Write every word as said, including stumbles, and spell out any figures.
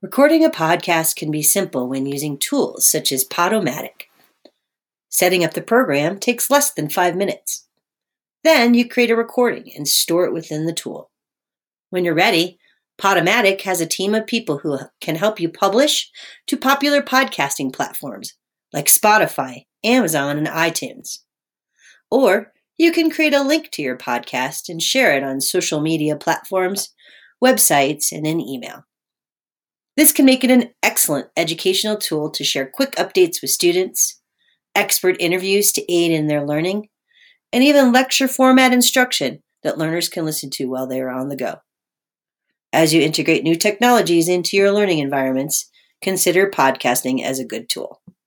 Recording a podcast can be simple when using tools such as Podomatic. Setting up the program takes less than five minutes. Then you create a recording and store it within the tool. When you're ready, Podomatic has a team of people who can help you publish to popular podcasting platforms like Spotify, Amazon, and iTunes. Or you can create a link to your podcast and share it on social media platforms, websites, and in email. This can make it an excellent educational tool to share quick updates with students, expert interviews to aid in their learning, and even lecture format instruction that learners can listen to while they are on the go. As you integrate new technologies into your learning environments, consider podcasting as a good tool.